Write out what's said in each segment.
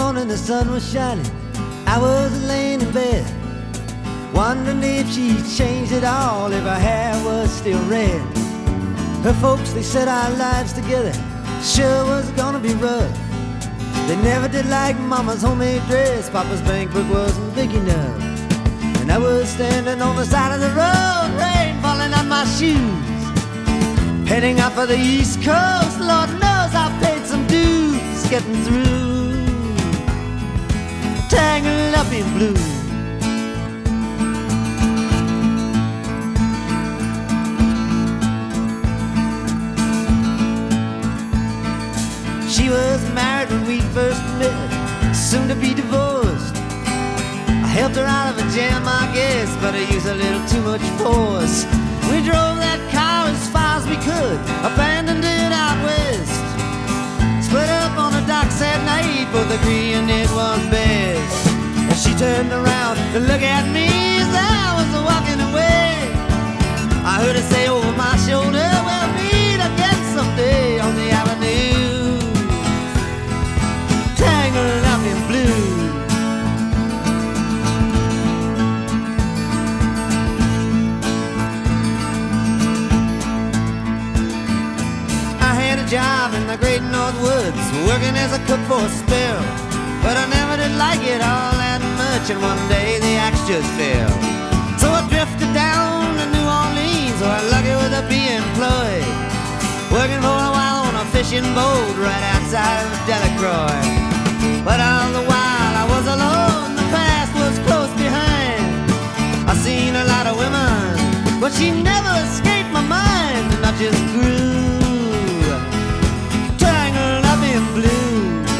morning the sun was shining, I was laying in bed, wondering if she'd changed at all, if her hair was still red. Her folks, they said our lives together sure was gonna be rough. They never did like Mama's homemade dress, Papa's bank book wasn't big enough. And I was standing on the side of the road, rain falling on my shoes, heading out for the East Coast. Lord knows I paid some dues getting through, tangled up in blue. She was married when we first met, soon to be divorced. I helped her out of a jam, I guess, but I used a little too much force. We drove that car as far as we could, abandoned it out west. Split up on the docks at night, both agreeing it was best. And she turned around to look at me as I was walking away. I heard her say over my shoulder, we'll meet again someday on the avenue, tangled up in blue. I had a job in the great North Woods, working as a cook for a spell, but I never did like it all that much, and one day the axe just fell. So I drifted down to New Orleans, where lucky with a be employed, working for a while on a fishing boat right outside of Delacroix. But all the while I was alone, the past was close behind. I seen a lot of women, but she never escaped my mind, and I just grew, tangled up in blue.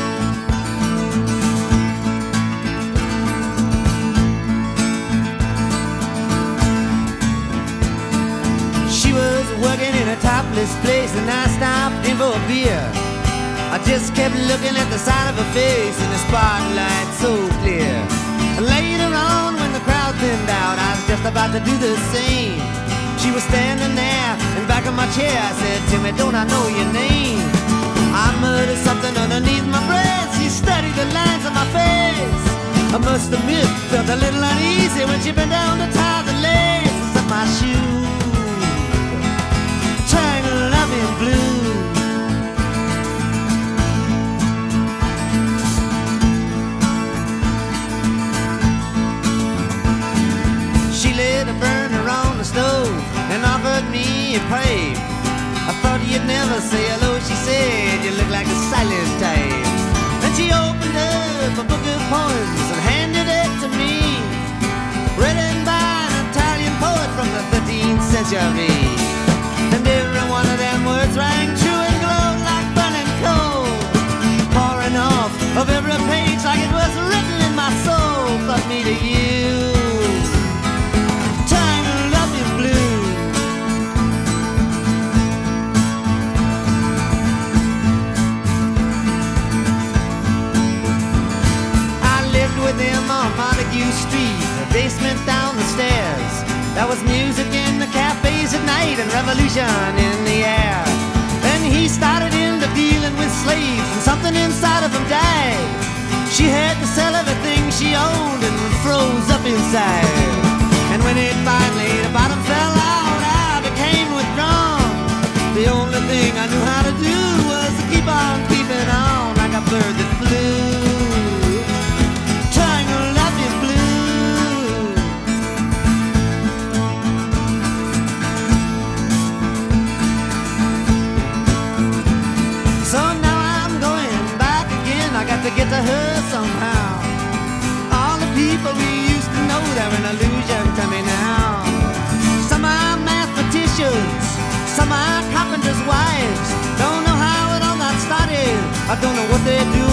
She was working in a topless place, and I stopped in for a beer. I just kept looking at the side of her face in the spotlight so clear. And later on, when the crowd thinned out, I was just about to do the same. She was standing there in back of my chair. I said, Timmy, don't I know your name? I muttered something underneath my breath. She studied the lines on my face. I must admit, felt a little uneasy when she bent down to tie the laces of my shoe, tangled up in blue. She lit a burner on the stove and offered me a pipe. I thought you'd never say hello, she said, you look like a silent type. Then she opened up a book of poems and handed it to me, written by an Italian poet from the 13th century. And every one of them words rang true and glowed like burning coal, pouring off of every page like it was written in my soul. From me to you, tangled up in blue. I lived with him on Montague Street, a basement down the stairs. There was music in the cafes at night and revolution in the air. Then he started into dealing with slaves, and something inside of him died. She had to sell everything she owned and froze up inside. And when it finally, the bottom fell out, I became withdrawn. The only thing I knew how to do was to keep on keeping on like a bird that flew, tangled up in blue. So now I'm going back again, I got to get to her somehow. All the people we used to know, they're an illusion to me now. Some are mathematicians, some are carpenters' wives. Don't know how it all got started, I don't know what they're doing